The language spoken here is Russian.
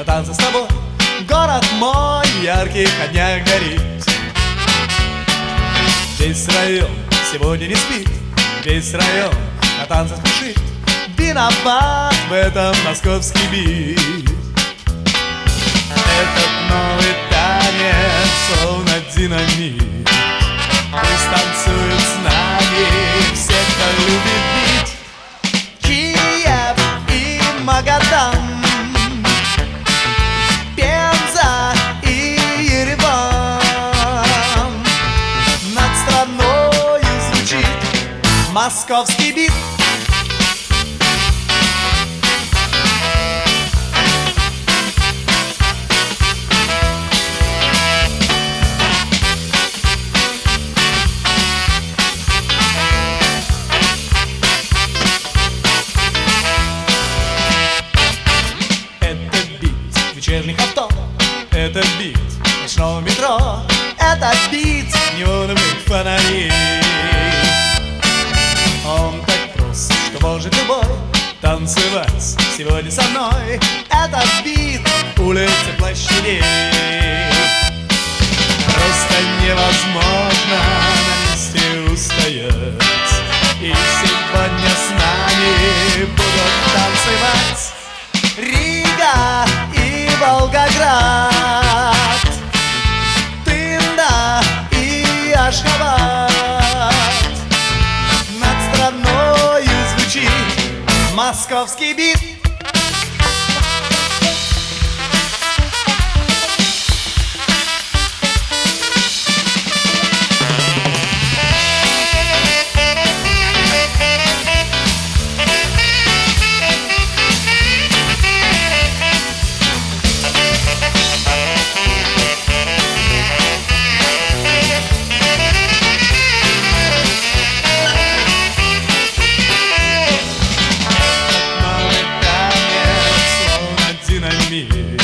танцы с тобой. Город мой в ярких огнях горит. Весь район сегодня не спит, весь район на танцы спешит. Виноват в этом московский бит. Этот новый танец словно динамит. Пусть танцуют с нами все, кто любит бит. Киев и Магадан, Пенза и Ереван. Над страною звучит московский бит. Вечерних авто, это бит ночного метро, это бит неоновых фонарей. Он так прост, что может любой танцевать сегодня со мной. Это бит улиц и площадей. Просто невозможно на месте устоять, и сегодня с нами будут танцевать Рига и Волгоград, Тында и Ашхабад. Над страною звучит московский бит. Me